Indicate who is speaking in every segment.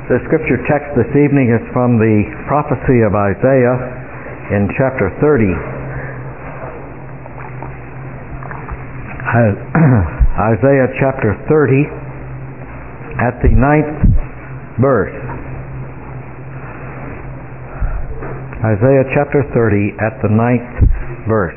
Speaker 1: The scripture text this evening is from the prophecy of Isaiah in chapter 30. Isaiah chapter 30 at the 9th verse. Isaiah chapter 30 at the 9th verse.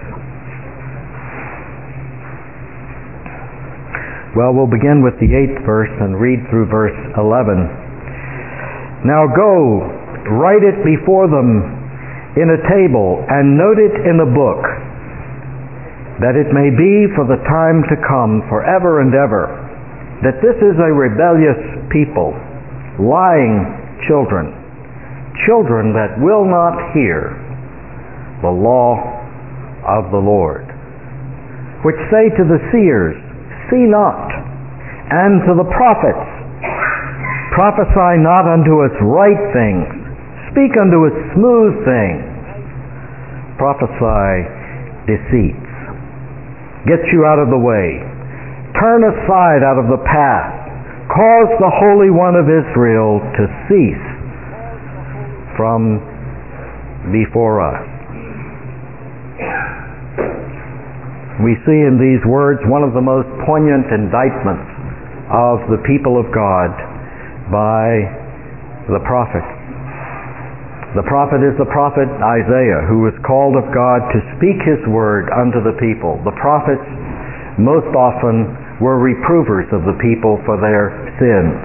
Speaker 1: Well, we'll begin with the 8th verse and read through verse 11. Now go, write it before them in a table, and note it in a book, that it may be for the time to come, forever and ever, that this is a rebellious people, lying children, children that will not hear the law of the Lord, which say to the seers, see not, and to the prophets, prophesy not unto us right things, speak unto us smooth things, prophesy deceits. Get you out of the way, turn aside out of the path, cause the Holy One of Israel to cease from before us. We see in these words one of the most poignant indictments of the people of God by the prophet. The prophet is the prophet Isaiah, who was called of God to speak his word unto the people. The prophets most often were reprovers of the people for their sins.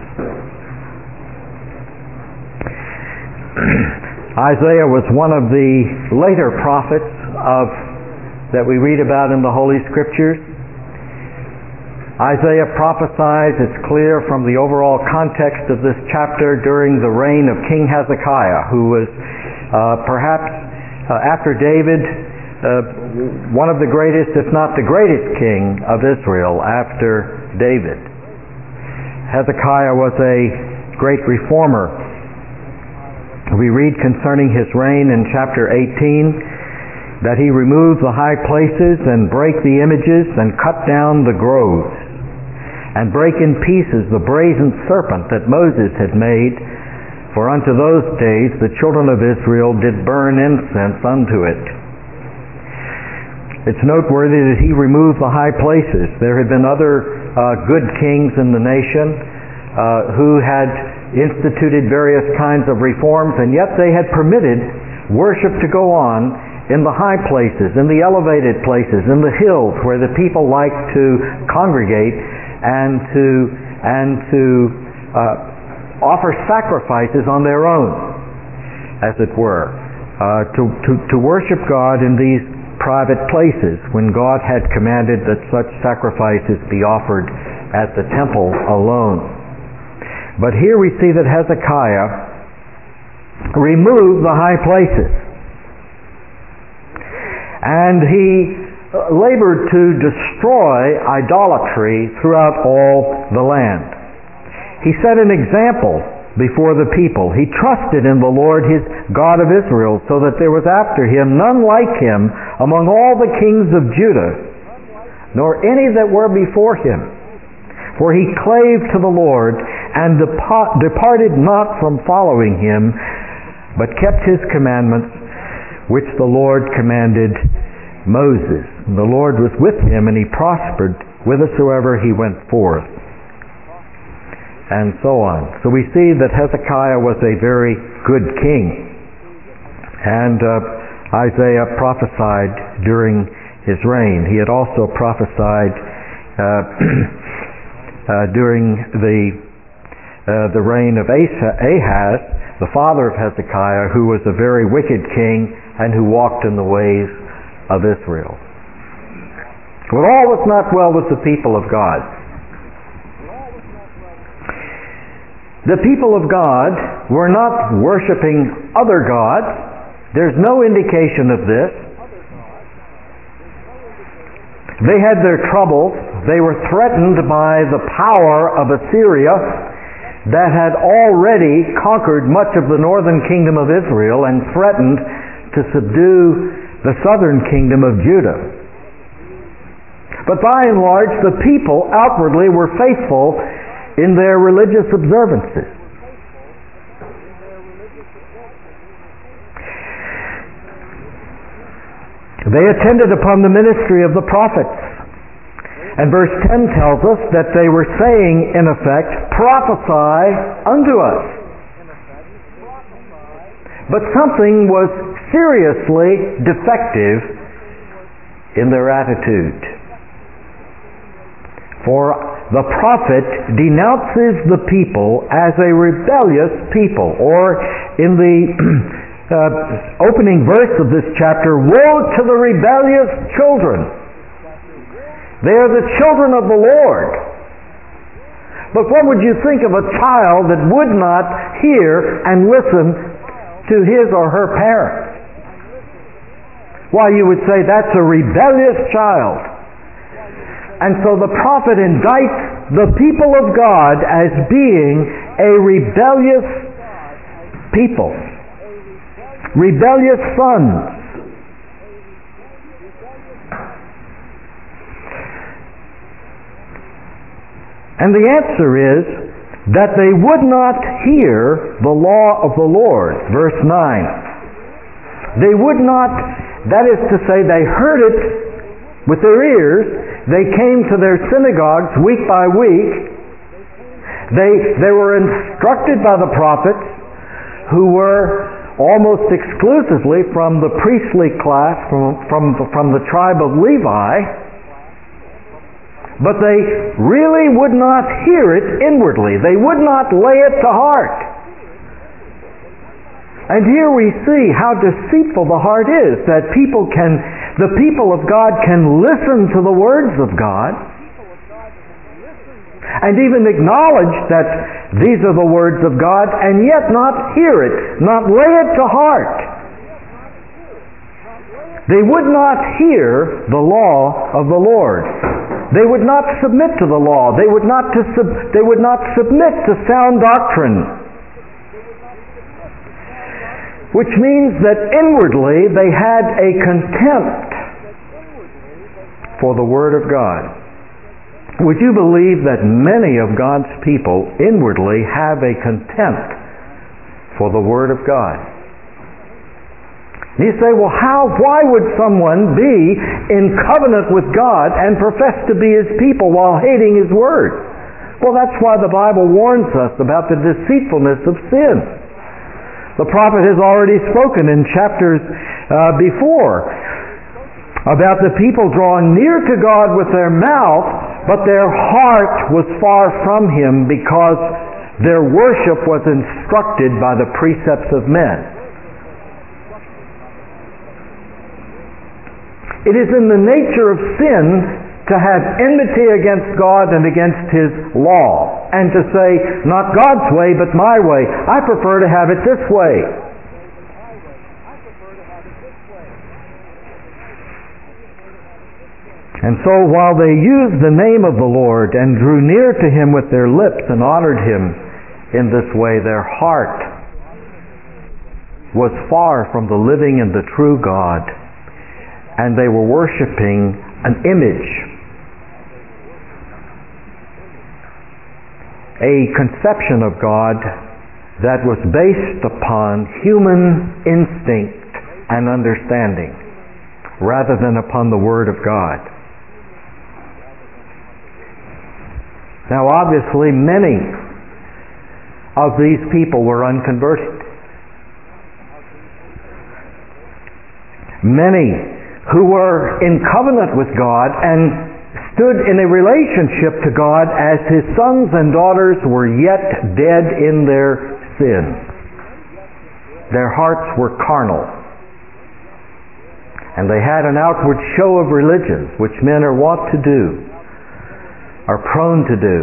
Speaker 1: Isaiah was one of the later prophets that we read about in the Holy Scriptures. Isaiah prophesies, it's clear from the overall context of this chapter, during the reign of King Hezekiah, who was perhaps after David one of the greatest, if not the greatest king of Israel after David. Hezekiah was a great reformer. We read concerning his reign in chapter 18 that he removed the high places and brake the images and cut down the groves, and break in pieces the brazen serpent that Moses had made, for unto those days the children of Israel did burn incense unto it. It's noteworthy that he removed the high places. There had been other good kings in the nation who had instituted various kinds of reforms, and yet they had permitted worship to go on in the high places, in the elevated places, in the hills where the people liked to congregate and to offer sacrifices on their own, as it were, to worship God in these private places, when God had commanded that such sacrifices be offered at the temple alone. But here we see that Hezekiah removed the high places, and he labored to destroy idolatry throughout all the land. He set an example before the people. He trusted in the Lord his God of Israel, so that there was after him none like him among all the kings of Judah, nor any that were before him. For he clave to the Lord, and departed not from following him, but kept his commandments, which the Lord commanded Moses. And the Lord was with him, and he prospered whithersoever he went forth. And so on. So we see that Hezekiah was a very good king. And Isaiah prophesied during his reign. He had also prophesied during the reign of Ahaz, the father of Hezekiah, who was a very wicked king and who walked in the ways of Israel. But all was not well with the people of God. The people of God were not worshiping other gods. There's no indication of this. They had their troubles. They were threatened by the power of Assyria that had already conquered much of the northern kingdom of Israel and threatened to subdue the southern kingdom of Judah. But by and large, the people outwardly were faithful in their religious observances. They attended upon the ministry of the prophets. And verse 10 tells us that they were saying, in effect, prophesy unto us. But something was seriously defective in their attitude. For the prophet denounces the people as a rebellious people, or in the opening verse of this chapter, woe to the rebellious children. They are the children of the Lord. But what would you think of a child that would not hear and listen to his or her parents? Why, you would say that's a rebellious child. And so the prophet indicts the people of God as being a rebellious people, rebellious sons. And the answer is that they would not hear the law of the Lord. Verse 9. They would not, that is to say, they heard it with their ears. They came to their synagogues week by week. They were instructed by the prophets, who were almost exclusively from the priestly class, from the tribe of Levi. But they really would not hear it inwardly. They would not lay it to heart. And here we see how deceitful the heart is, that the people of God can listen to the words of God and even acknowledge that these are the words of God, and yet not hear it, not lay it to heart. They would not hear the law of the Lord. They would not submit to the law. They would not submit to sound doctrine. Which means that inwardly they had a contempt for the Word of God. Would you believe that many of God's people inwardly have a contempt for the Word of God? And you say, well, why would someone be in covenant with God and profess to be His people while hating His Word? Well, that's why the Bible warns us about the deceitfulness of sin. The prophet has already spoken in chapters before about the people drawing near to God with their mouth, but their heart was far from Him because their worship was instructed by the precepts of men. It is in the nature of sin to have enmity against God and against His law, and to say, not God's way, but my way. I prefer to have it this way. And so while they used the name of the Lord and drew near to Him with their lips and honored Him in this way, their heart was far from the living and the true God, and they were worshiping an image, a conception of God that was based upon human instinct and understanding rather than upon the Word of God. Now, obviously, many of these people were unconverted. Many who were in covenant with God and stood in a relationship to God as His sons and daughters were yet dead in their sin. Their hearts were carnal. And they had an outward show of religion, which men are wont to do, are prone to do.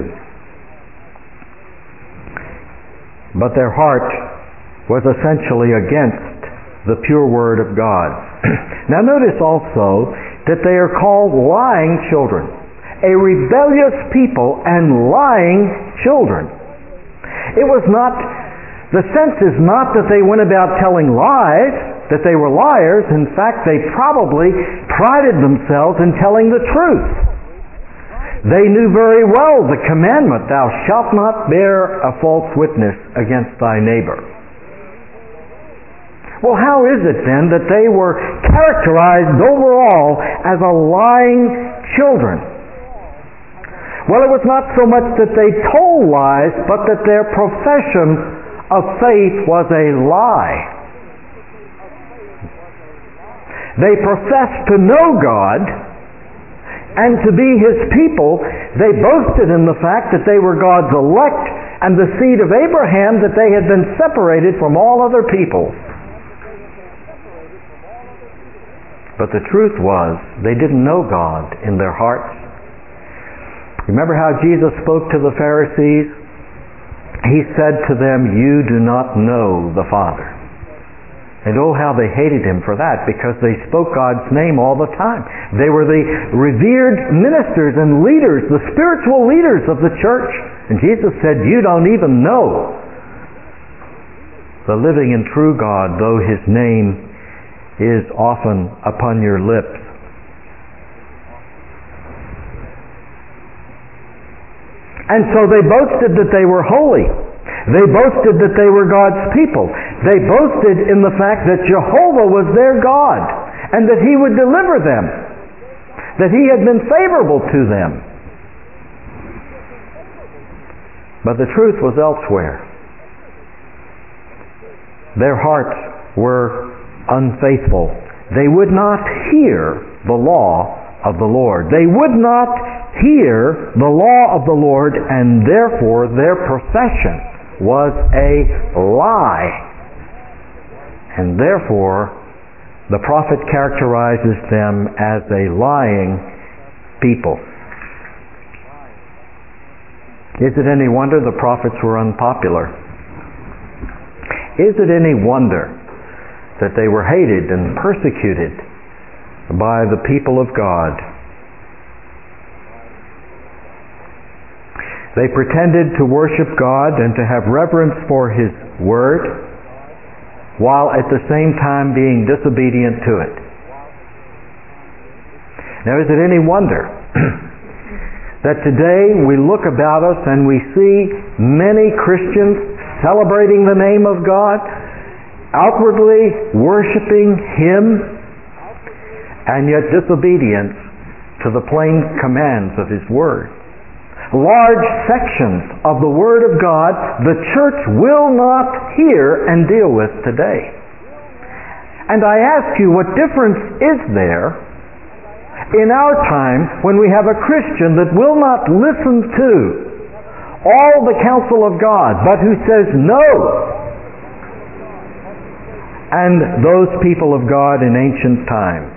Speaker 1: But their heart was essentially against the pure Word of God. Now notice also that they are called lying children. A rebellious people and lying children. It was not, the sense is not that they went about telling lies, that they were liars. In fact, they probably prided themselves in telling the truth. They knew very well the commandment, thou shalt not bear a false witness against thy neighbor. Well, how is it then that they were characterized overall as a lying children? Well, it was not so much that they told lies, but that their profession of faith was a lie. They professed to know God and to be His people. They boasted in the fact that they were God's elect and the seed of Abraham, that they had been separated from all other peoples. But the truth was, they didn't know God in their hearts. Remember how Jesus spoke to the Pharisees? He said to them, "You do not know the Father." And oh, how they hated Him for that, because they spoke God's name all the time. They were the revered ministers and leaders, the spiritual leaders of the church. And Jesus said, "You don't even know the living and true God, though His name is often upon your lips." And so they boasted that they were holy. They boasted that they were God's people. They boasted in the fact that Jehovah was their God and that He would deliver them, that He had been favorable to them. But the truth was elsewhere. Their hearts were unfaithful. They would not hear the law of the Lord. They would not hear the law of the Lord, and therefore their profession was a lie. And therefore the prophet characterizes them as a lying people. Is it any wonder the prophets were unpopular? Is it any wonder that they were hated and persecuted by the people of God? They pretended to worship God and to have reverence for His Word, while at the same time being disobedient to it. Now, is it any wonder that today we look about us and we see many Christians celebrating the name of God, outwardly worshiping Him, and yet disobedient to the plain commands of His Word? Large sections of the Word of God the church will not hear and deal with today. And I ask you, what difference is there in our time when we have a Christian that will not listen to all the counsel of God, but who says no? And those people of God in ancient times.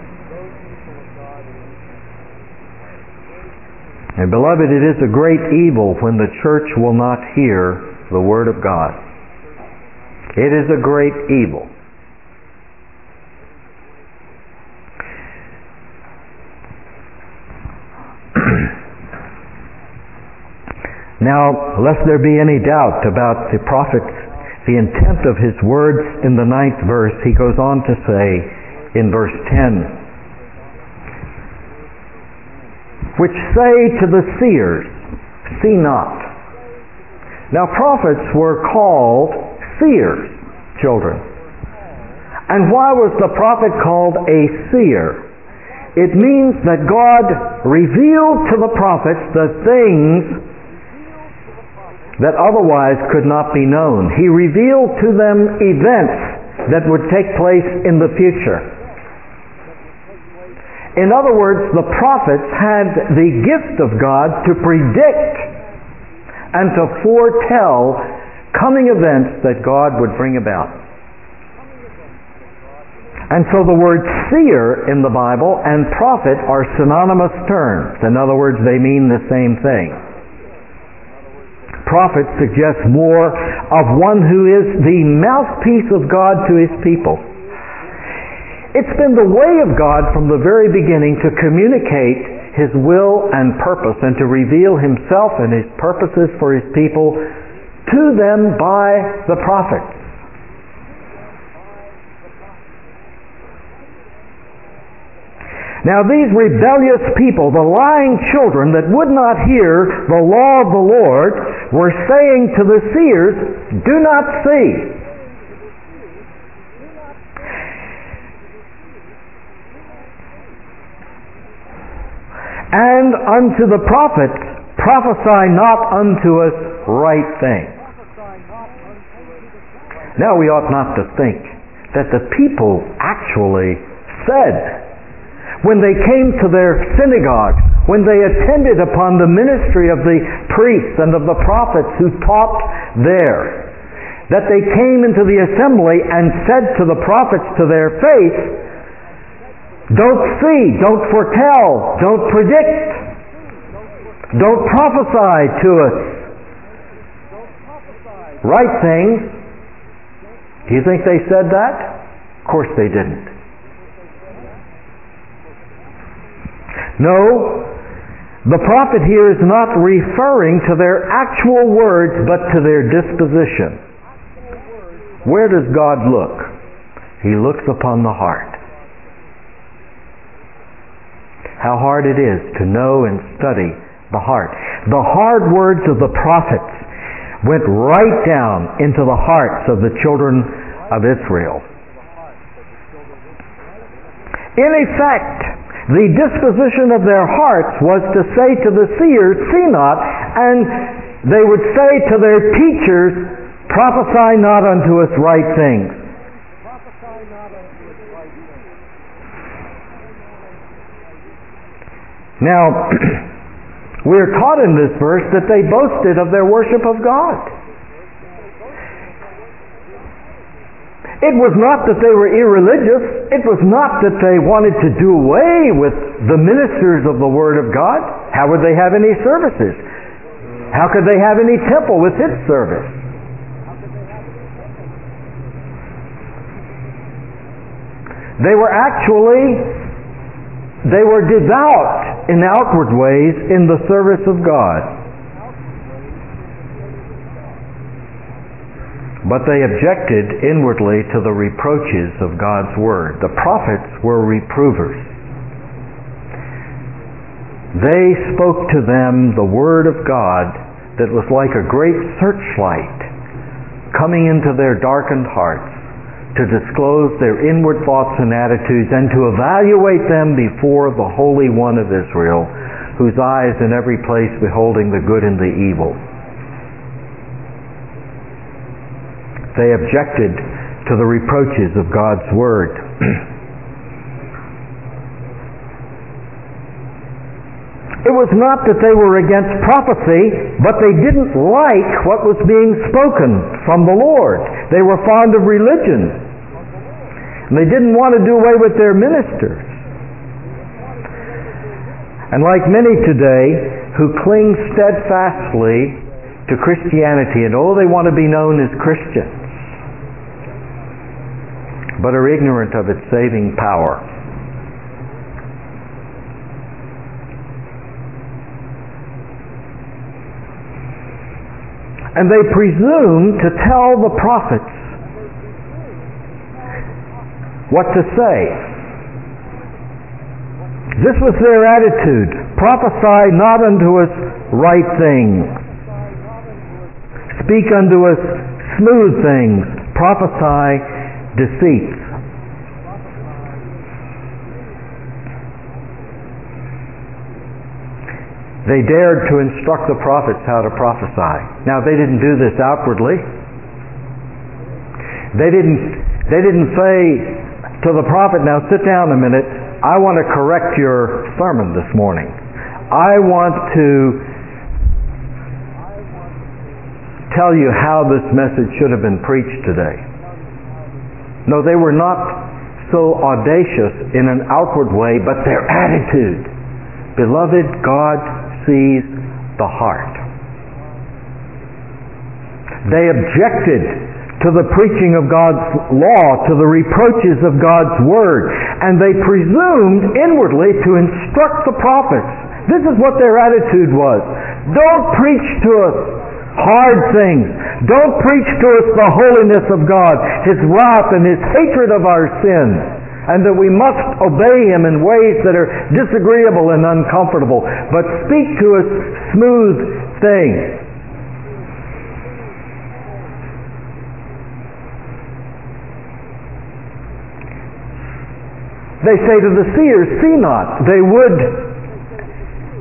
Speaker 1: And beloved, it is a great evil when the church will not hear the Word of God. It is a great evil. Now, lest there be any doubt about the prophet, the intent of his words in the 9th verse, he goes on to say in verse 10, which say to the seers, "See not." Now, prophets were called seers, children. And why was the prophet called a seer? It means that God revealed to the prophets the things that otherwise could not be known. He revealed to them events that would take place in the future. In other words, the prophets had the gift of God to predict and to foretell coming events that God would bring about. And so the words seer in the Bible and prophet are synonymous terms. In other words, they mean the same thing. Prophet suggests more of one who is the mouthpiece of God to His people. It's been the way of God from the very beginning to communicate His will and purpose and to reveal Himself and His purposes for His people to them by the prophets. Now these rebellious people, the lying children that would not hear the law of the Lord, were saying to the seers, "Do not see." And unto the prophets, prophesy not unto us right things. Now we ought not to think that the people actually said, when they came to their synagogues, when they attended upon the ministry of the priests and of the prophets who taught there, that they came into the assembly and said to the prophets to their face, don't see, don't foretell, don't predict, don't prophesy to us right things. Do you think they said that? Of course they didn't. No, the prophet here is not referring to their actual words, but to their disposition. Where does God look? He looks upon the heart. How hard it is to know and study the heart. The hard words of the prophets went right down into the hearts of the children of Israel. In effect, the disposition of their hearts was to say to the seers, see not, and they would say to their teachers, prophesy not unto us right things. Now, we are taught in this verse that they boasted of their worship of God. It was not that they were irreligious. It was not that they wanted to do away with the ministers of the Word of God. How would they have any services? How could they have any temple with its service? They were devout in outward ways in the service of God. But they objected inwardly to the reproaches of God's Word. The prophets were reprovers. They spoke to them the Word of God that was like a great searchlight coming into their darkened hearts to disclose their inward thoughts and attitudes and to evaluate them before the Holy One of Israel, whose eyes in every place beholding the good and the evil. They objected to the reproaches of God's Word. It was not that they were against prophecy, but they didn't like what was being spoken from the Lord. They were fond of religion, and they didn't want to do away with their ministers. And like many today who cling steadfastly to Christianity and they want to be known as Christians, but are ignorant of its saving power. And they presume to tell the prophets what to say. This was their attitude. Prophesy not unto us right things. Speak unto us smooth things. Prophesy deceits. They dared to instruct the prophets how to prophesy. Now, they didn't do this outwardly. They didn't say to the prophet, now sit down a minute, I want to correct your sermon this morning. I want to tell you how this message should have been preached today. No, they were not so audacious in an outward way, but their attitude. Beloved, God sees the heart. They objected to the preaching of God's law, to the reproaches of God's Word, and they presumed inwardly to instruct the prophets. This is what their attitude was. Don't preach to us hard things. Don't preach to us the holiness of God, His wrath and His hatred of our sin, and that we must obey Him in ways that are disagreeable and uncomfortable. But speak to us smooth things. They say to the seers, see not. They would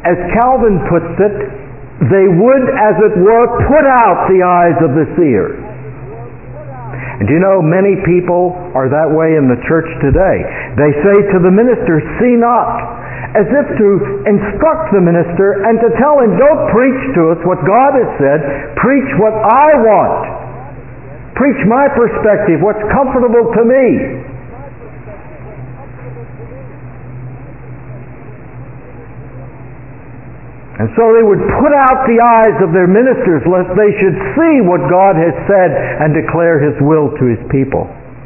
Speaker 1: as Calvin puts it, they would, as it were, put out the eyes of the seers. And you know, many people are that way in the church today. They say to the minister, "See not," as if to instruct the minister and to tell him, "Don't preach to us what God has said, preach what I want. Preach my perspective, what's comfortable to me." And so they would put out the eyes of their ministers lest they should see what God has said and declare His will to His people.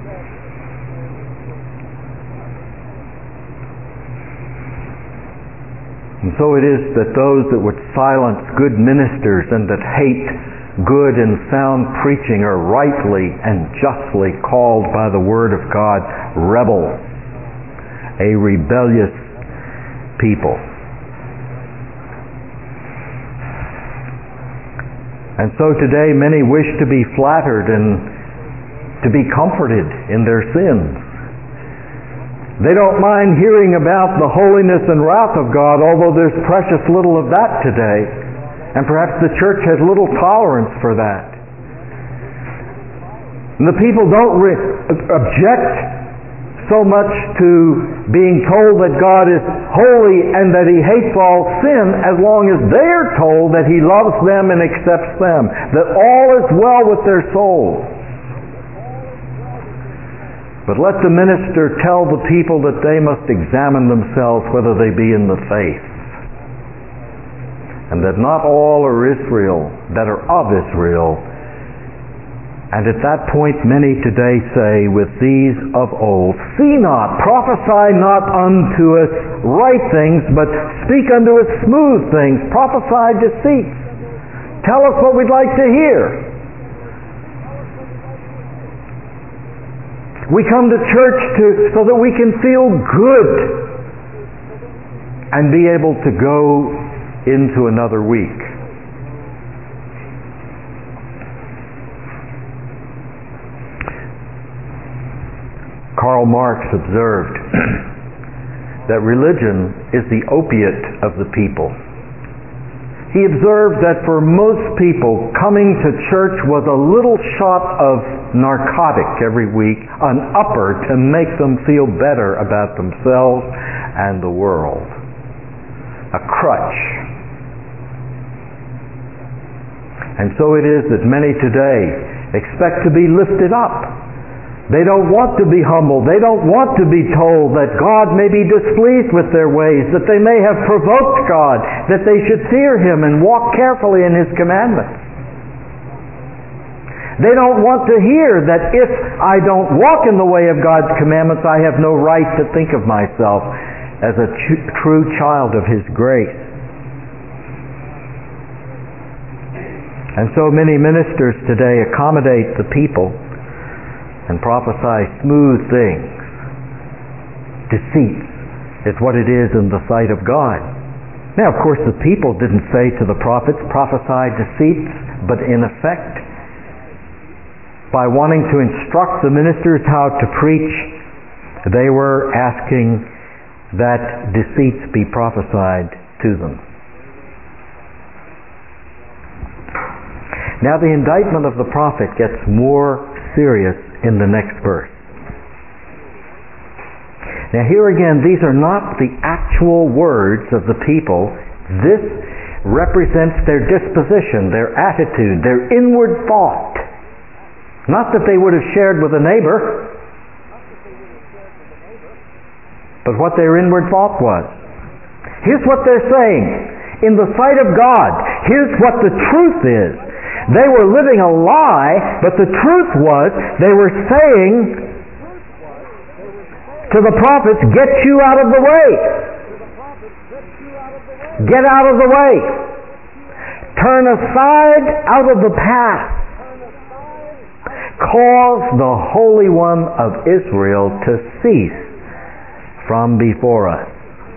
Speaker 1: And so it is that those that would silence good ministers and that hate good and sound preaching are rightly and justly called by the Word of God rebels, a rebellious people. And so today many wish to be flattered and to be comforted in their sins. They don't mind hearing about the holiness and wrath of God, although there's precious little of that today. And perhaps the church has little tolerance for that. And the people don't object so much to being told that God is holy and that He hates all sin, as long as they are told that He loves them and accepts them, that all is well with their souls. But let the minister tell the people that they must examine themselves whether they be in the faith, and that not all are Israel, that are of Israel. And at that point many today say with these of old, "See not, prophesy not unto us right things, but speak unto us smooth things, prophesy deceit. Tell us what we'd like to hear." We come to church so that we can feel good and be able to go into another week. Karl Marx observed that religion is the opiate of the people. He observed that for most people, coming to church was a little shot of narcotic every week, an upper to make them feel better about themselves and the world. A crutch. And so it is that many today expect to be lifted up. They don't want to be humble. They don't want to be told that God may be displeased with their ways, that they may have provoked God, that they should fear Him and walk carefully in His commandments. They don't want to hear that if I don't walk in the way of God's commandments, I have no right to think of myself as a true child of His grace. And so many ministers today accommodate the people and prophesy smooth things. Deceit is what it is in the sight of God. Now, of course, the people didn't say to the prophets, "Prophesy deceits," but in effect, by wanting to instruct the ministers how to preach, they were asking that deceits be prophesied to them. Now, the indictment of the prophet gets more serious in the next verse. Now here again, these are not the actual words of the people. This represents their disposition, their attitude, their inward thought. Not that they would have shared with a neighbor, but what their inward thought was. Here's what they're saying. In the sight of God, here's what the truth is. They were living a lie, but the truth was they were saying to the prophets, "Get you out of the way. Get out of the way. Turn aside out of the path. Cause the Holy One of Israel to cease from before us."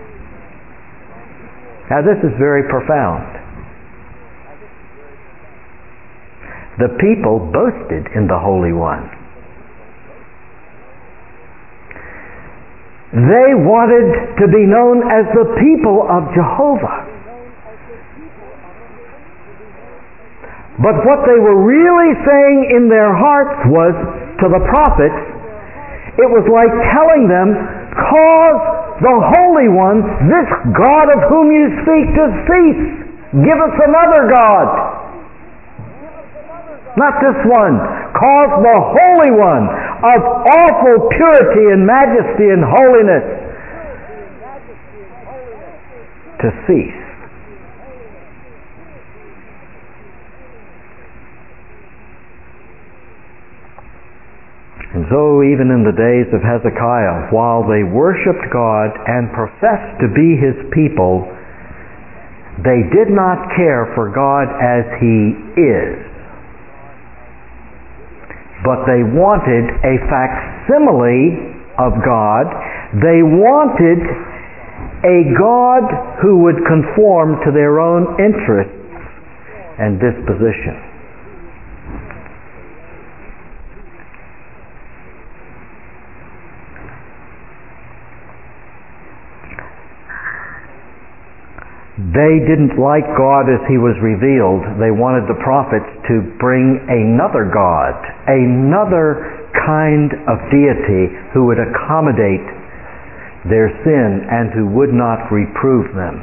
Speaker 1: Now this is very profound. The people boasted in the Holy One. They wanted to be known as the people of Jehovah. But what they were really saying in their hearts was, to the prophets, it was like telling them, cause the Holy One, this God of whom you speak, to cease. Give us another God. Not this one. Cause the Holy One of awful purity and majesty and holiness to cease. And so even in the days of Hezekiah, while they worshipped God and professed to be His people, they did not care for God as He is. But they wanted a facsimile of God. They wanted a God who would conform to their own interests and disposition. They didn't like God as He was revealed. They wanted the prophets to bring another God, another kind of deity who would accommodate their sin and who would not reprove them.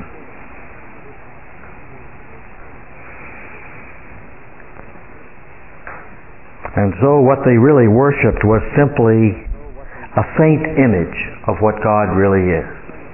Speaker 1: And so what they really worshipped was simply a faint image of what God really is.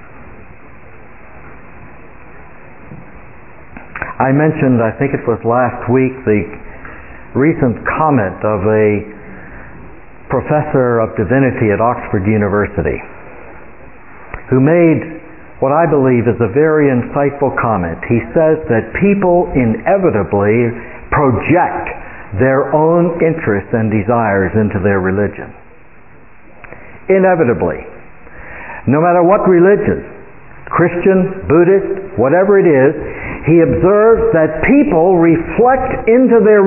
Speaker 1: I mentioned, I think it was last week, the recent comment of a professor of divinity at Oxford University who made what I believe is a very insightful comment. He says that people inevitably project their own interests and desires into their religion. Inevitably. No matter what religion, Christian, Buddhist, whatever it is, he observes that people project into their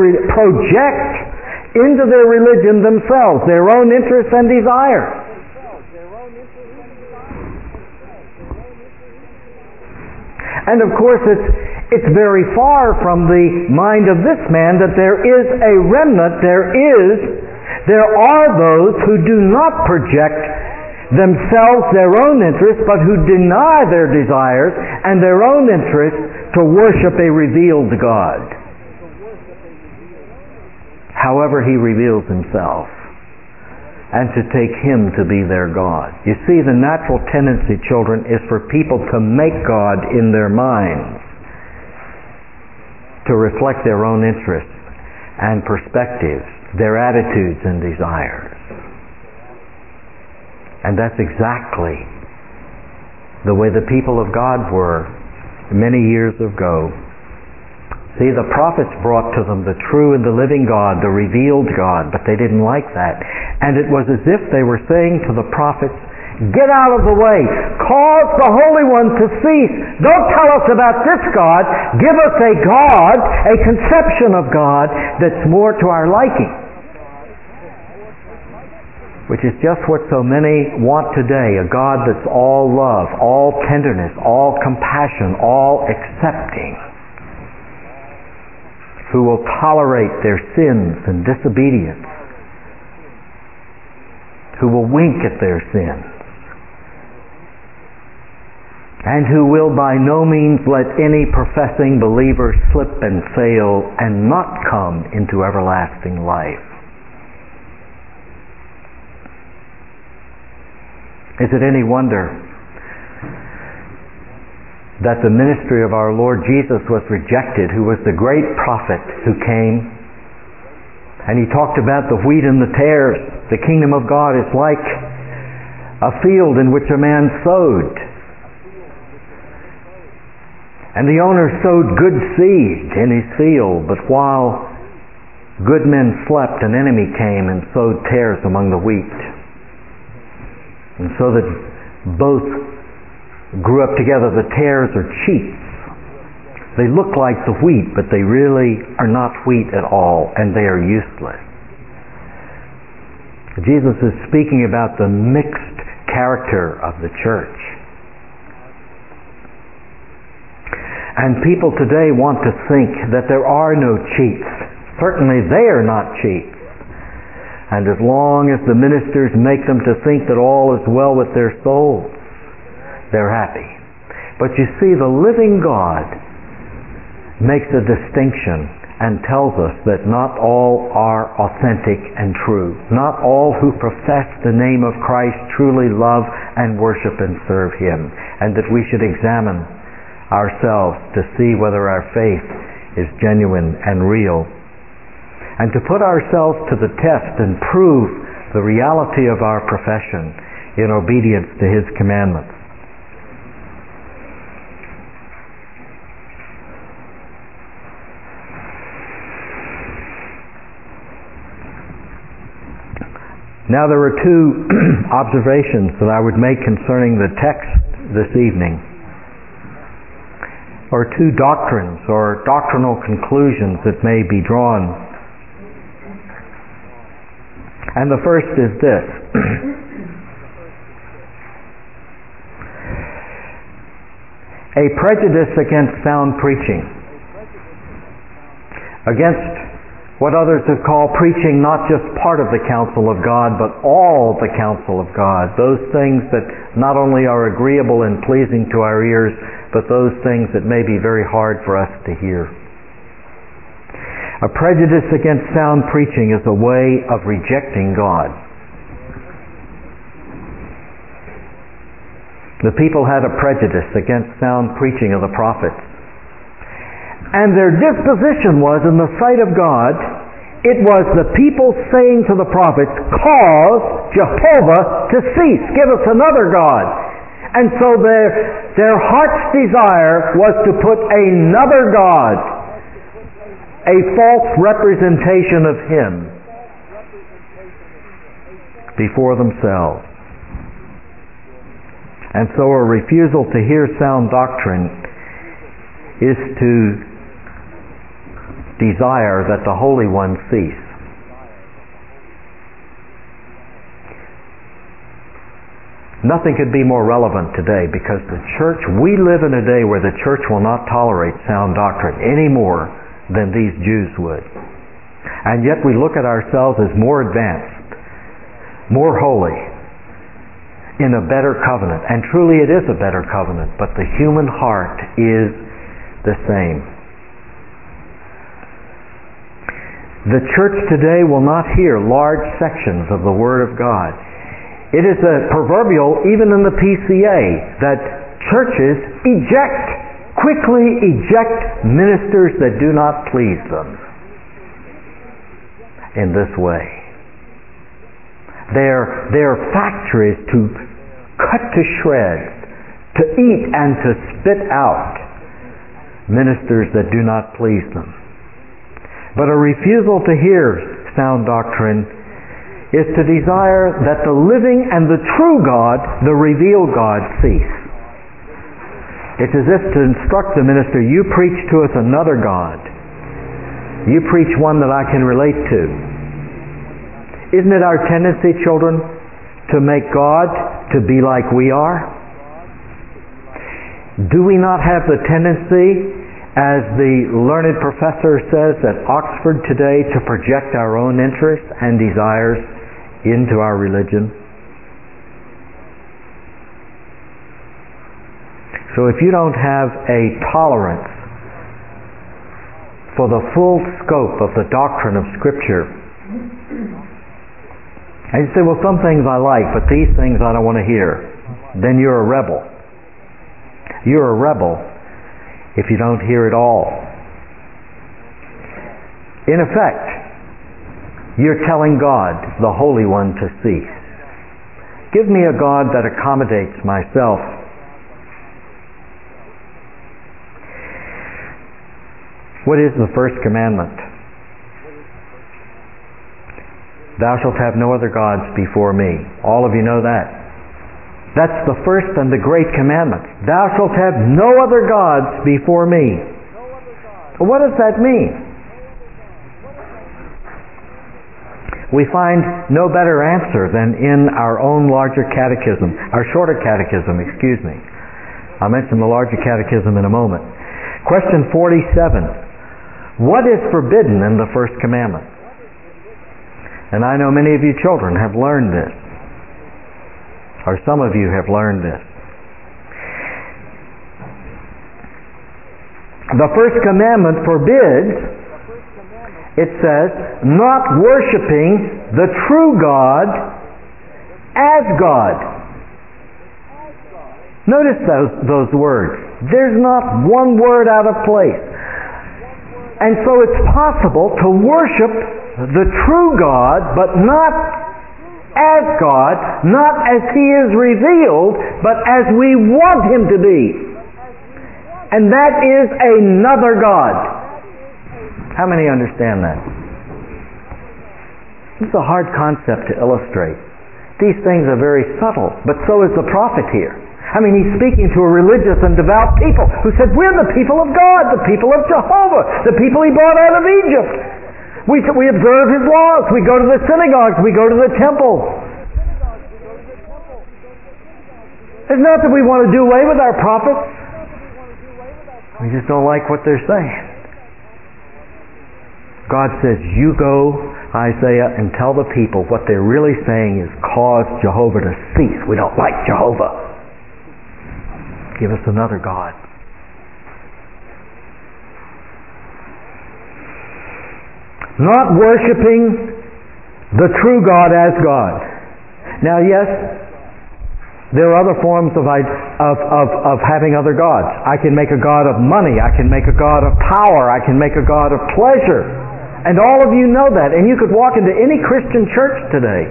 Speaker 1: religion themselves, their own interests and desires. And of course it's very far from the mind of this man that there is a remnant, there are those who do not project themselves their own interests, but who deny their desires and their own interests to worship a revealed God. However He reveals Himself, and to take Him to be their God. You see, the natural tendency, children, is for people to make God in their minds, to reflect their own interests and perspectives, their attitudes and desires. And that's exactly the way the people of God were many years ago. See, the prophets brought to them the true and the living God, the revealed God, but they didn't like that. And it was as if they were saying to the prophets, get out of the way. Cause the Holy One to cease. Don't tell us about this God. Give us a God, a conception of God that's more to our liking. Which is just what so many want today, a God that's all love, all tenderness, all compassion, all accepting, who will tolerate their sins and disobedience, who will wink at their sins, and who will by no means let any professing believer slip and fail and not come into everlasting life. Is it any wonder that the ministry of our Lord Jesus was rejected, who was the great prophet who came, and He talked about the wheat and the tares. The kingdom of God is like a field in which a man sowed, and the owner sowed good seed in his field, but while good men slept, an enemy came and sowed tares among the wheat. And so that both grew up together. The tares are cheats. They look like the wheat, but they really are not wheat at all, and they are useless. Jesus is speaking about the mixed character of the church. And people today want to think that there are no cheats, Certainly they are not cheap. And as long as the ministers make them to think that all is well with their souls, they're happy. But you see, the living God makes a distinction and tells us that not all are authentic and true. Not all who profess the name of Christ truly love and worship and serve Him, and that we should examine ourselves to see whether our faith is genuine and real, and to put ourselves to the test and prove the reality of our profession in obedience to His commandments. Now there are two observations that I would make concerning the text this evening, or two doctrines or doctrinal conclusions that may be drawn. And the first is this. A prejudice against sound preaching, against what others have called preaching not just part of the counsel of God, but all the counsel of God. Those things that not only are agreeable and pleasing to our ears, but those things that may be very hard for us to hear. A prejudice against sound preaching is a way of rejecting God. The people had a prejudice against sound preaching of the prophets. And their disposition was, in the sight of God, it was the people saying to the prophets, "Cause Jehovah to cease. Give us another God." And so their heart's desire was to put another God, a false representation of Him, before themselves. And so a refusal to hear sound doctrine is to desire that the Holy One cease. Nothing could be more relevant today, because the church, we live in a day where the church will not tolerate sound doctrine any more than these Jews would. And yet we look at ourselves as more advanced, more holy, in a better covenant. And truly it is a better covenant, but the human heart is the same. The church today will not hear large sections of the Word of God. It is a proverbial, even in the PCA, that churches quickly eject ministers that do not please them in this way. Their factor is to cut to shreds, to eat and to spit out ministers that do not please them. But a refusal to hear sound doctrine is to desire that the living and the true God, the revealed God, cease. It's as if to instruct the minister, you preach to us another God. You preach one that I can relate to. Isn't it our tendency, children, to make God to be like we are? Do we not have the tendency, as the learned professor says at Oxford today, to project our own interests and desires into our religion? So if you don't have a tolerance for the full scope of the doctrine of Scripture, and you say, well, some things I like, but these things I don't want to hear, then you're a rebel. You're a rebel if you don't hear it all. In effect, you're telling God, the Holy One, to cease. Give me a God that accommodates myself. What is the first commandment? Thou shalt have no other gods before me. All of you know that. That's the first and the great commandment. Thou shalt have no other gods before me. Well, what does that mean? We find no better answer than in our own larger catechism, our shorter catechism, excuse me. I'll mention the larger catechism in a moment. Question 47. What is forbidden in the first commandment? And I know many of you children have learned this, or some of you have learned this. The first commandment forbids, it says, not worshiping the true God as God. Notice those words. There's not one word out of place. And so it's possible to worship the true God, but not as God, not as He is revealed, but as we want Him to be. And that is another God. How many understand that? This is a hard concept to illustrate. These things are very subtle, but so is the prophet here. I mean, he's speaking to a religious and devout people who said, we're the people of God, the people of Jehovah, the people He brought out of Egypt. We observe His laws. We go to the synagogues. We go to the temple. It's not that we want to do away with our prophets. We just don't like what they're saying. God says, you go, Isaiah, and tell the people what they're really saying is cause Jehovah to cease. We don't like Jehovah. Give us another God. Not worshiping the true God as God. Now, yes, there are other forms of having other gods. I can make a god of money. I can make a god of power. I can make a god of pleasure. And all of you know that. And you could walk into any Christian church today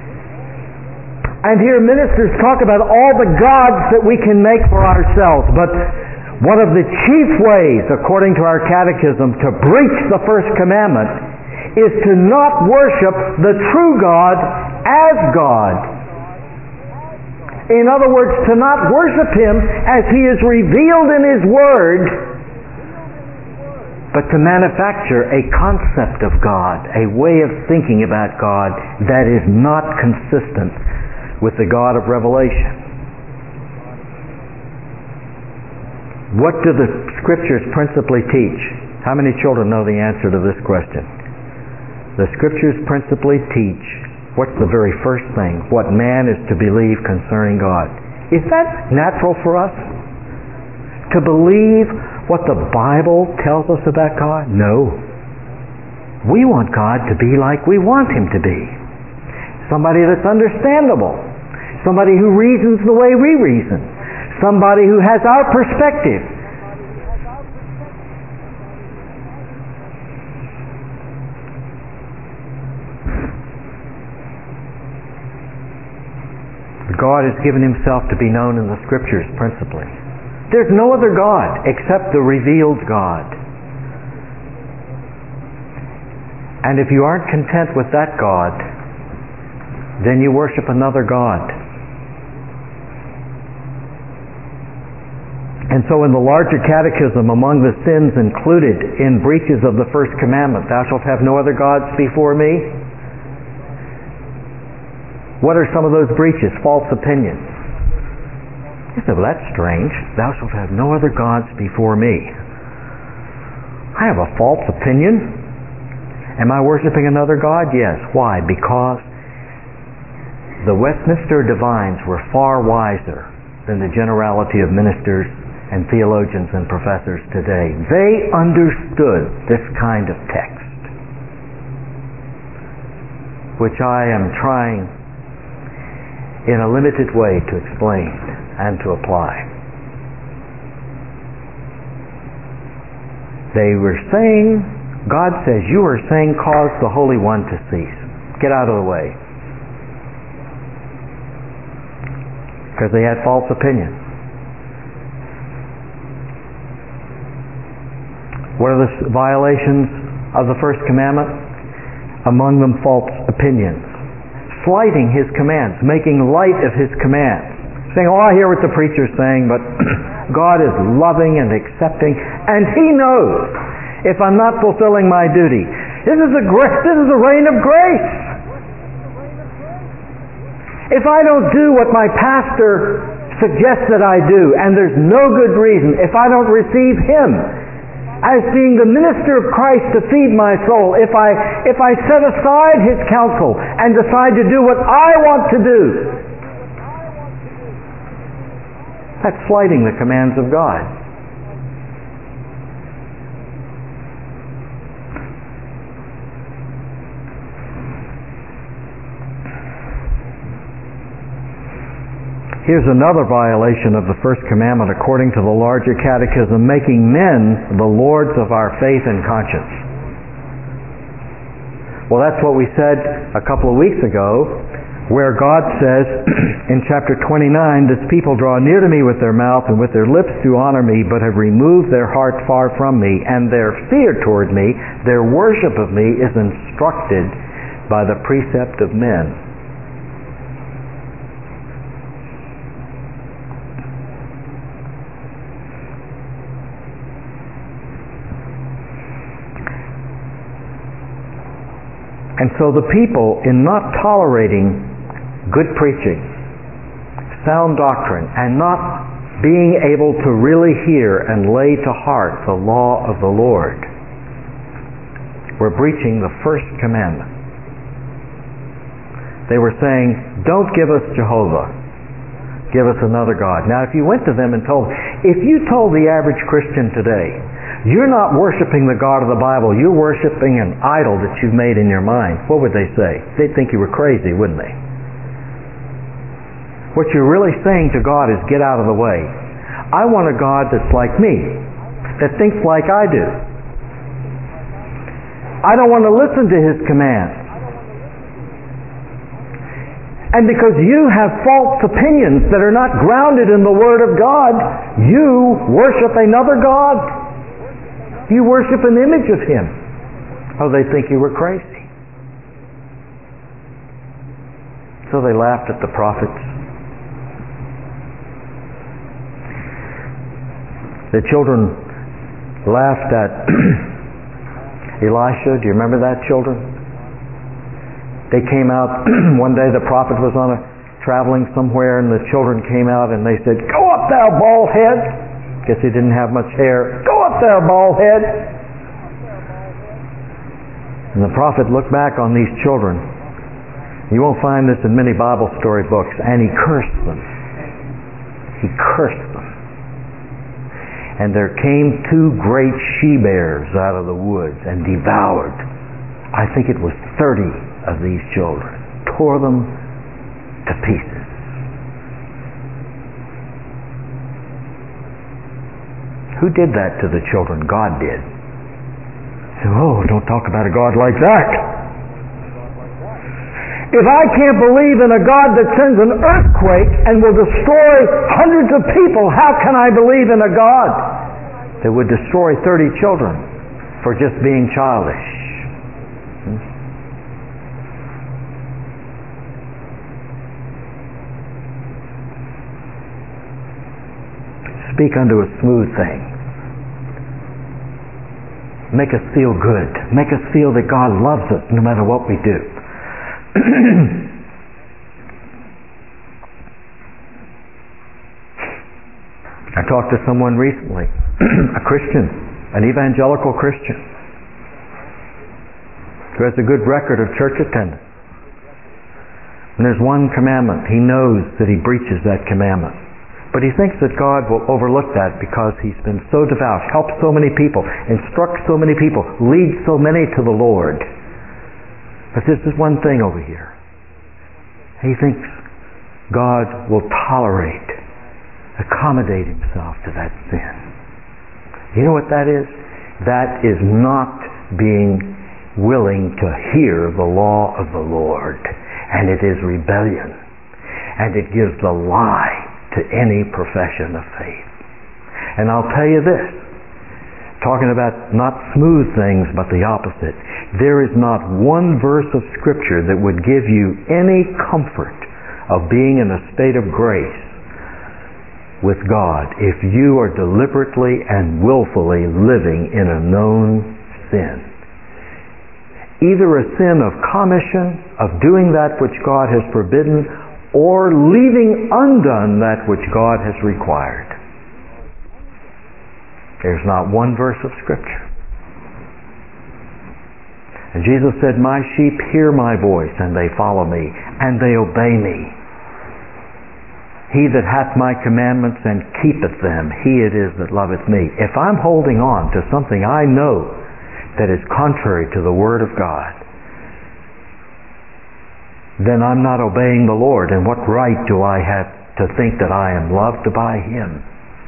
Speaker 1: and hear ministers talk about all the gods that we can make for ourselves. But one of the chief ways, according to our catechism, to breach the first commandment is to not worship the true God as God. In other words, to not worship Him as He is revealed in His Word, but to manufacture a concept of God, a way of thinking about God that is not consistent with the God of Revelation. What do the Scriptures principally teach? How many children know the answer to this question? The Scriptures principally teach, what's the very first thing? What man is to believe concerning God. Is that natural for us? To believe what the Bible tells us about God? No. We want God to be like we want Him to be. Somebody that's understandable. Somebody who reasons the way we reason. Somebody who has our perspective. God has given Himself to be known in the Scriptures principally. There's no other God except the revealed God. And if you aren't content with that God, then you worship another God. And so in the larger catechism, among the sins included in breaches of the first commandment, thou shalt have no other gods before me. What are some of those breaches? False opinions. You say, well, that's strange. Thou shalt have no other gods before me. I have a false opinion. Am I worshiping another God? Yes. Why? Because the Westminster divines were far wiser than the generality of ministers and theologians and professors today. They understood this kind of text, which I am trying in a limited way to explain and to apply. They were saying, God says, you are saying cause the Holy One to cease. Get out of the way. Because they had false opinions. What are the violations of the first commandment? Among them, false opinions. Slighting His commands, making light of His commands. Saying, oh, I hear what the preacher's saying, but God is loving and accepting, and He knows if I'm not fulfilling my duty. This is a reign of grace. If I don't do what my pastor suggests that I do, and there's no good reason, if I don't receive Him as being the minister of Christ to feed my soul, if I set aside His counsel and decide to do what I want to do, that's slighting the commands of God. Here's another violation of the first commandment according to the larger catechism, making men the lords of our faith and conscience. Well, that's what we said a couple of weeks ago, where God says in chapter 29, "This people draw near to me with their mouth and with their lips do honor me, but have removed their heart far from me, and their fear toward me, their worship of me is instructed by the precept of men." And so the people, in not tolerating good preaching, sound doctrine, and not being able to really hear and lay to heart the law of the Lord, were breaching the first commandment. They were saying, "Don't give us Jehovah, give us another God." Now, if you went to them and if you told the average Christian today, "You're not worshiping the God of the Bible, you're worshiping an idol that you've made in your mind," what would they say? They'd think you were crazy, wouldn't they? What you're really saying to God is, "Get out of the way. I want a God that's like me, that thinks like I do. I don't want to listen to His commands. And because you have false opinions that are not grounded in the Word of God, you worship another God. You worship an image of Him." Oh, they think you were crazy. So they laughed at the prophets. The children laughed at Elisha. Do you remember that, children? They came out one day, the prophet was traveling somewhere, and the children came out and they said, "Go up, thou bald head." Guess he didn't have much hair. "Go up there, bald head." And the prophet looked back on these children. You won't find this in many Bible story books. And he cursed them. He cursed them. And there came 2 great she-bears out of the woods and devoured, I think it was 30 of these children. Tore them to pieces. Who did that to the children? God did. So, "Oh, don't talk about a God like that. If I can't believe in a God that sends an earthquake and will destroy hundreds of people, how can I believe in a God that would destroy 30 children for just being childish?" Speak unto us smooth things. Make us feel good. Make us feel that God loves us no matter what we do. I talked to someone recently, a Christian, an evangelical Christian, who has a good record of church attendance. And there's one commandment. He knows that he breaches that commandment. But he thinks that God will overlook that because he's been so devout, helped so many people, instructs so many people, leads so many to the Lord. But this is one thing over here. He thinks God will tolerate, accommodate Himself to that sin. You know what that is? That is not being willing to hear the law of the Lord. And it is rebellion. And it gives the lie to any profession of faith. And I'll tell you this, talking about not smooth things but the opposite, there is not one verse of Scripture that would give you any comfort of being in a state of grace with God if you are deliberately and willfully living in a known sin. Either a sin of commission, of doing that which God has forbidden, or leaving undone that which God has required. There's not one verse of Scripture. And Jesus said, "My sheep hear my voice, and they follow me, and they obey me. He that hath my commandments and keepeth them, he it is that loveth me." If I'm holding on to something I know that is contrary to the Word of God, then I'm not obeying the Lord. And what right do I have to think that I am loved by Him?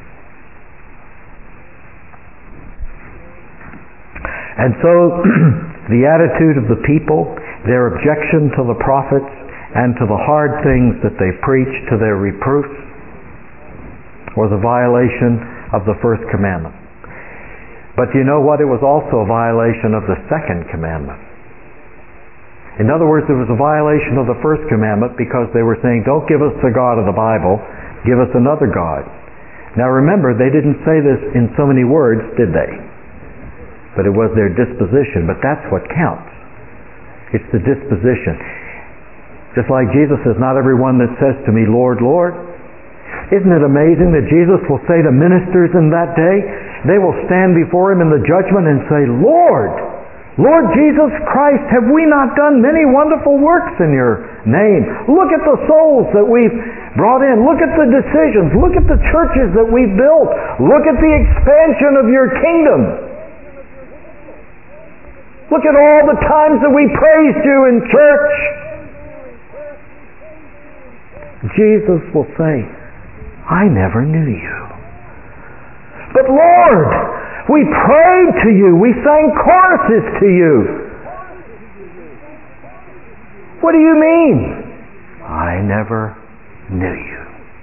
Speaker 1: And so the attitude of the people, their objection to the prophets, and to the hard things that they preached, to their reproofs, was a violation of the first commandment. But you know what? It was also a violation of the second commandment. In other words, it was a violation of the first commandment because they were saying, "Don't give us the God of the Bible, give us another God." Now remember, they didn't say this in so many words, did they? But it was their disposition. But that's what counts. It's the disposition. Just like Jesus says, "Not everyone that says to me, 'Lord, Lord.'" Isn't it amazing that Jesus will say to ministers in that day, they will stand before Him in the judgment and say, "Lord, Lord Jesus Christ, have we not done many wonderful works in your name? Look at the souls that we've brought in. Look at the decisions. Look at the churches that we've built. Look at the expansion of your kingdom. Look at all the times that we praised you in church." Jesus will say, "I never knew you." "But Lord, we prayed to you. We sang choruses to you." "What do you mean?" "I never knew you.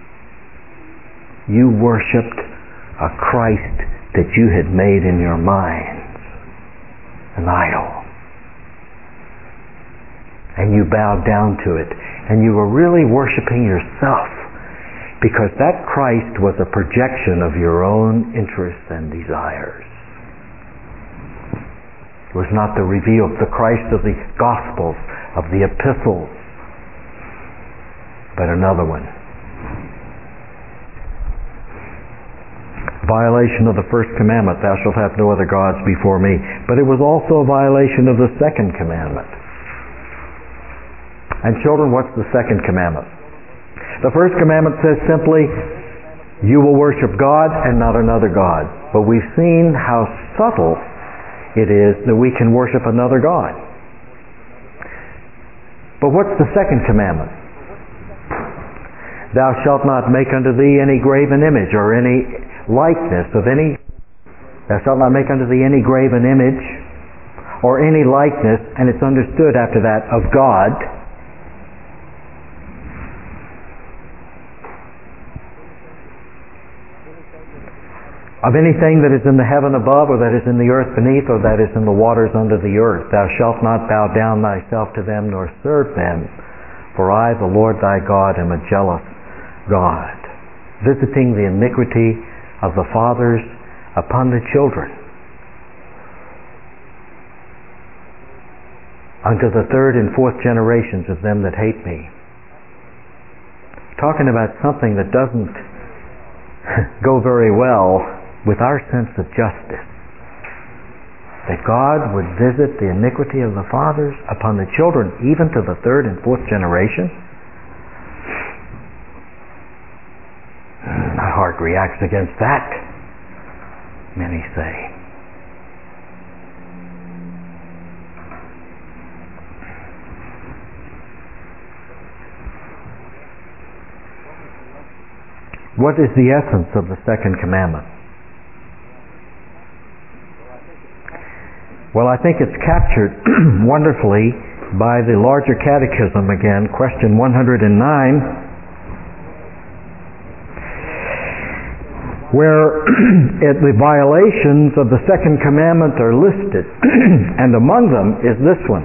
Speaker 1: You worshipped a Christ that you had made in your minds an idol. And you bowed down to it. And you were really worshiping yourself, because that Christ was a projection of your own interests and desires. It was not the revealed, the Christ of the Gospels, of the epistles, but another one. Violation of the first commandment, "Thou shalt have no other gods before me." But it was also a violation of the second commandment. And children, what's the second commandment? The first commandment says simply, "You will worship God and not another God." But we've seen how subtle it is that we can worship another God. But what's the second commandment? "Thou shalt not make unto thee any graven image," or any likeness of any. "Thou shalt not make unto thee any graven image," or any likeness, and it's understood after that, of God. "Of anything that is in the heaven above, or that is in the earth beneath, or that is in the waters under the earth. Thou shalt not bow down thyself to them, nor serve them. For I, the Lord thy God, am a jealous God, visiting the iniquity of the fathers upon the children, unto the third and fourth generations of them that hate me." Talking about something that doesn't go very well with our sense of justice. That God would visit the iniquity of the fathers upon the children, even to the third and fourth generation. My heart reacts against that, many say. What is the essence of the second commandment? Well, I think it's captured wonderfully by the larger catechism again, question 109, where the violations of the second commandment are listed, and among them is this one: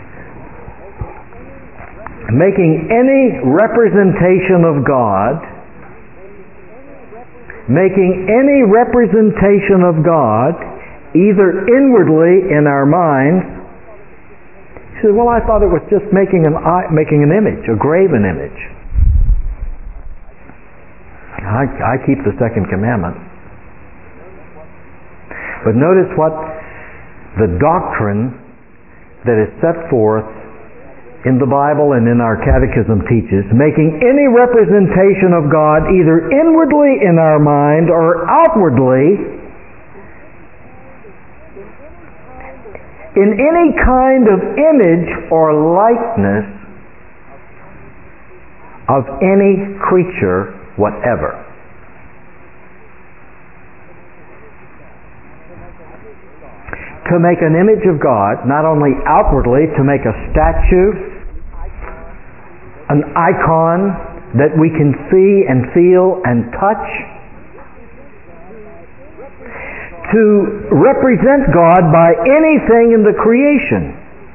Speaker 1: making any representation of God, either inwardly in our minds. He said, "Well, I thought it was just making an image, a graven image." I keep the second commandment. But notice what the doctrine that is set forth in the Bible and in our catechism teaches, making any representation of God either inwardly in our mind or outwardly in any kind of image or likeness of any creature whatever. To make an image of God, not only outwardly, to make a statue, an icon that we can see and feel and touch, to represent God by anything in the creation.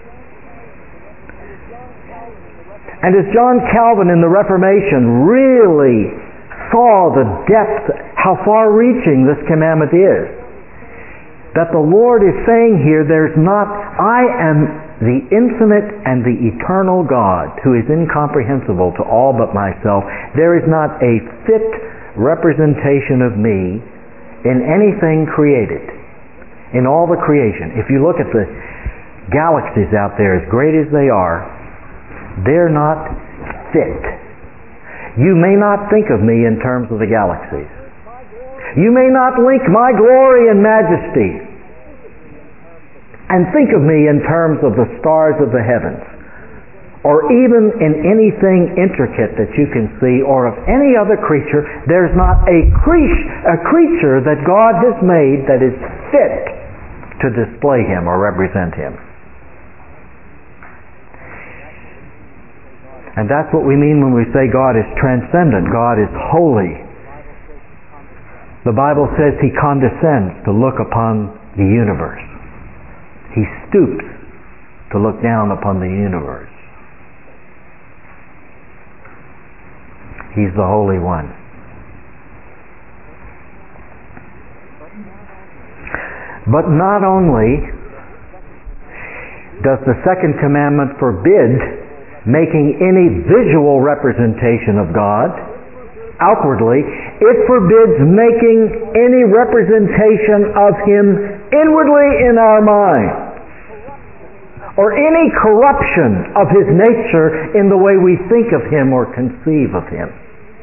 Speaker 1: And as John Calvin in the Reformation really saw the depth, how far-reaching this commandment is, that the Lord is saying here, I am the infinite and the eternal God who is incomprehensible to all but myself. There is not a fit representation of me in anything created, in all the creation. If you look at the galaxies out there, as great as they are, they're not fit. You may not think of me in terms of the galaxies. You may not link my glory and majesty and think of me in terms of the stars of the heavens, or even in anything intricate that you can see, or of any other creature. There's not a creature that God has made that is fit to display Him or represent Him. And that's what we mean when we say God is transcendent, God is holy. The Bible says He condescends to look upon the universe. He stoops to look down upon the universe. He's the Holy One. But not only does the second commandment forbid making any visual representation of God outwardly, it forbids making any representation of Him inwardly in our mind, or any corruption of His nature in the way we think of Him or conceive of Him.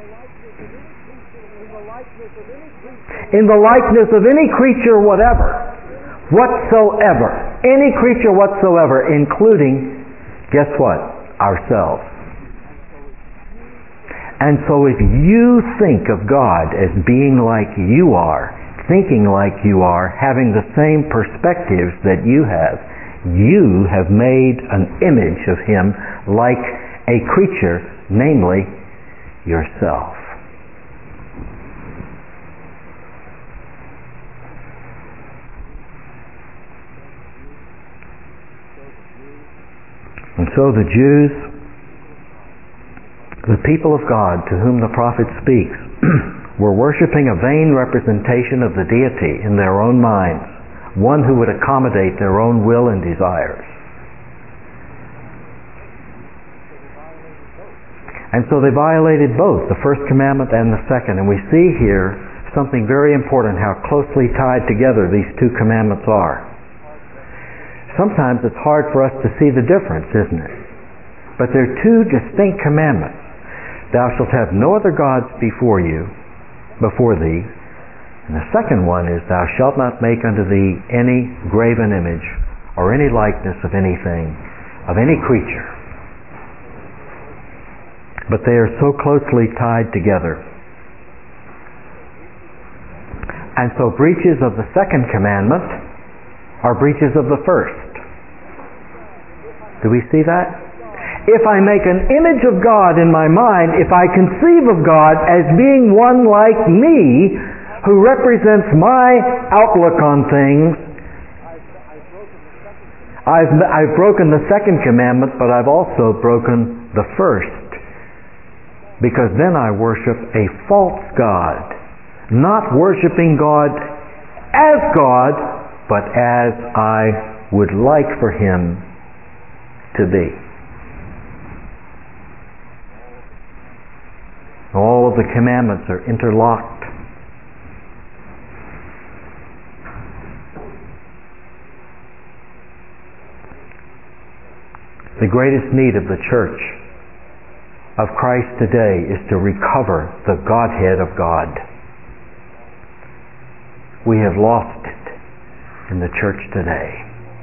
Speaker 1: In the likeness of any creature whatsoever, any creature whatsoever, including, guess what? Ourselves. And so if you think of God as being like you are, thinking like you are, having the same perspectives that you have made an image of Him like a creature, namely yourself. And so the Jews, the people of God to whom the prophet speaks, were worshiping a vain representation of the deity in their own minds, one who would accommodate their own will and desires. And so they violated both, the first commandment and the second. And we see here something very important, how closely tied together these two commandments are. Sometimes it's hard for us to see the difference, isn't it? But they're two distinct commandments. Thou shalt have no other gods before thee. And the second one is, thou shalt not make unto thee any graven image or any likeness of anything, of any creature. But they are so closely tied together. And so breaches of the second commandment are breaches of the first. Do we see that? If I make an image of God in my mind, if I conceive of God as being one like me, who represents my outlook on things, I've broken the second commandment, but I've also broken the first. Because then I worship a false God, not worshiping God as God, but as I would like for Him to be. All of the commandments are interlocked. The greatest need of the church of Christ today is to recover the Godhead of God. We have lost it in the church today.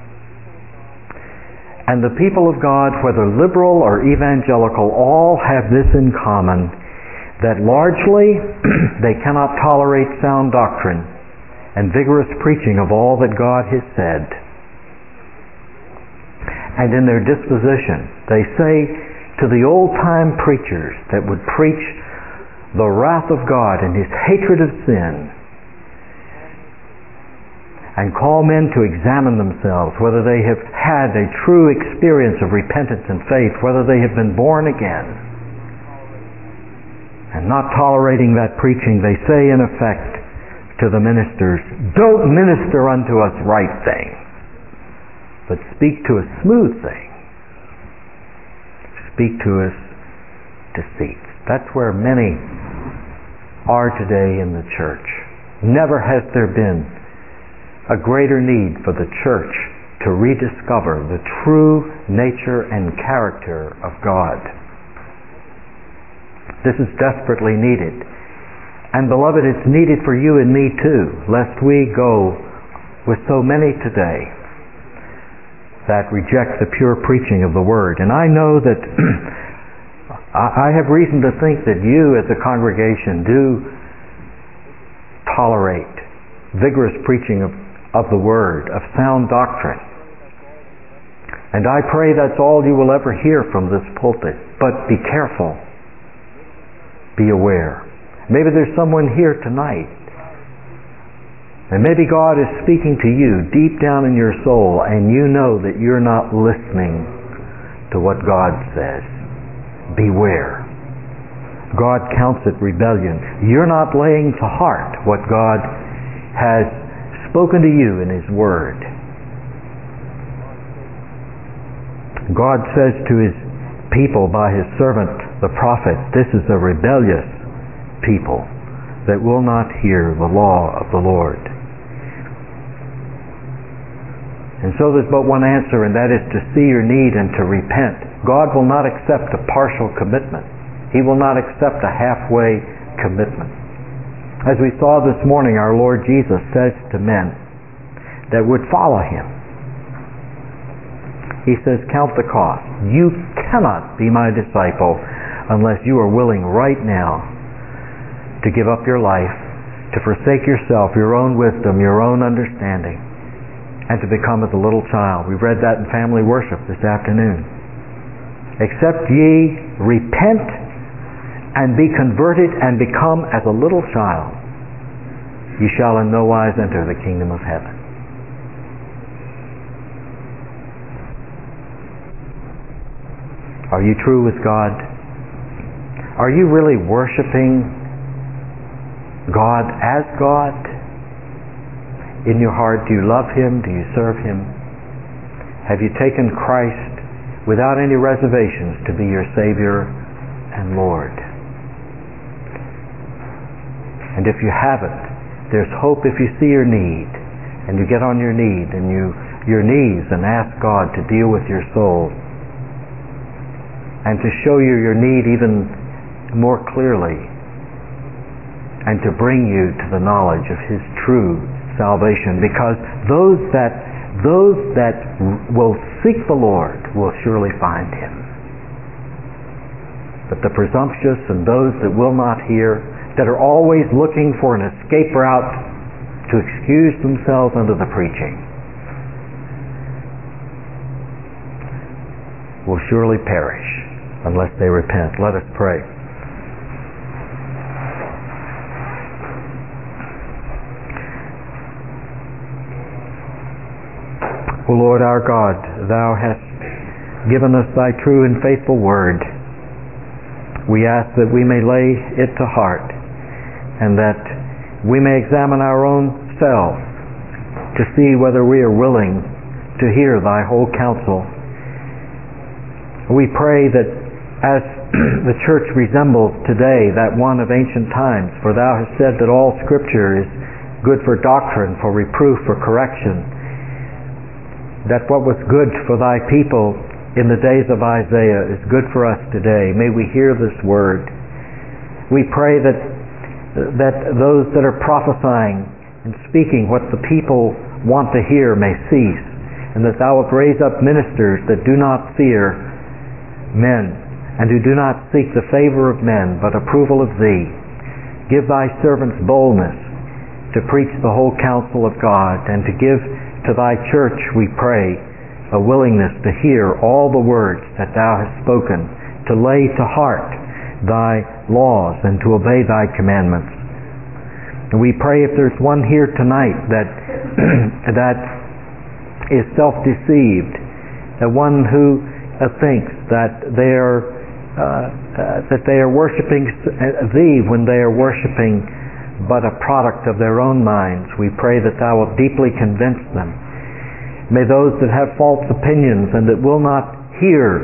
Speaker 1: And the people of God, whether liberal or evangelical, all have this in common, that largely they cannot tolerate sound doctrine and vigorous preaching of all that God has said. And in their disposition, they say to the old-time preachers that would preach the wrath of God and His hatred of sin, and call men to examine themselves, whether they have had a true experience of repentance and faith, whether they have been born again. And not tolerating that preaching, they say in effect to the ministers, "Don't minister unto us right things, but speak to us smooth things. Speak to us deceits." That's where many are today in the church. Never has there been a greater need for the church to rediscover the true nature and character of God. This is desperately needed. And beloved, it's needed for you and me too, lest we go with so many today that reject the pure preaching of the Word. And I know that I have reason to think that you as a congregation do tolerate vigorous preaching of the Word, of sound doctrine. And I pray that's all you will ever hear from this pulpit. But be careful. Be aware. Maybe there's someone here tonight, and maybe God is speaking to you deep down in your soul, and you know that you're not listening to what God says. Beware. God counts it rebellion. You're not laying to heart what God has spoken to you in His Word. God says to His people by His servant, the prophet, this is a rebellious people that will not hear the law of the Lord. And so there's but one answer, and that is to see your need and to repent. God will not accept a partial commitment. He will not accept a halfway commitment. As we saw this morning, our Lord Jesus says to men that would follow Him, He says, count the cost. You cannot be my disciple unless you are willing right now to give up your life, to forsake yourself, your own wisdom, your own understanding, and to become as a little child. We read that in family worship this afternoon. Except ye repent and be converted and become as a little child, ye shall in no wise enter the kingdom of heaven. Are you true with God? Are you really worshiping God as God? In your heart, do you love Him? Do you serve Him? Have you taken Christ without any reservations to be your Savior and Lord? And if you haven't, there's hope if you see your need and you get on your knees and your knees and ask God to deal with your soul and to show you your need even more clearly and to bring you to the knowledge of His true salvation, because those that will seek the Lord will surely find Him. But the presumptuous and those that will not hear, that are always looking for an escape route to excuse themselves under the preaching, will surely perish unless they repent. Let us pray. O Lord our God, Thou hast given us Thy true and faithful word. We ask that we may lay it to heart, and that we may examine our own selves to see whether we are willing to hear Thy whole counsel. We pray that as the church resembles today that one of ancient times, for Thou hast said that all Scripture is good for doctrine, for reproof, for correction, that what was good for Thy people in the days of Isaiah is good for us today. May we hear this word. We pray that those that are prophesying and speaking what the people want to hear may cease, and that thou wilt raise up ministers that do not fear men, and who do not seek the favor of men, but approval of thee. Give thy servants boldness to preach the whole counsel of God, and to give to thy church, we pray, a willingness to hear all the words that thou hast spoken, to lay to heart thy laws, and to obey thy commandments. And we pray if there's one here tonight that that is self-deceived, one who thinks that they are worshiping thee when they are worshiping but a product of their own minds, we pray that thou wilt deeply convince them. May those that have false opinions and that will not hear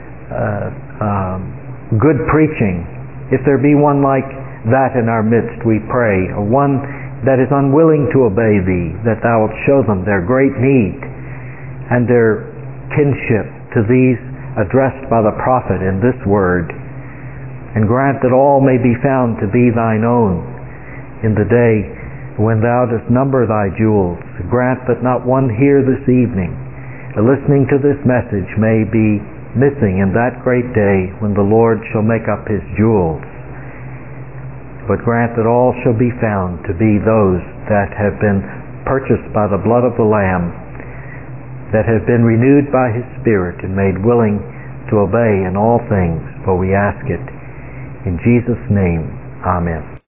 Speaker 1: good preaching, if there be one like that in our midst, we pray, or one that is unwilling to obey thee, that thou wilt show them their great need and their kinship to these addressed by the prophet in this word, and grant that all may be found to be thine own in the day when thou dost number thy jewels. Grant that not one here this evening, listening to this message, may be missing in that great day when the Lord shall make up his jewels. But grant that all shall be found to be those that have been purchased by the blood of the Lamb, that have been renewed by his Spirit and made willing to obey in all things. For we ask it in Jesus' name. Amen.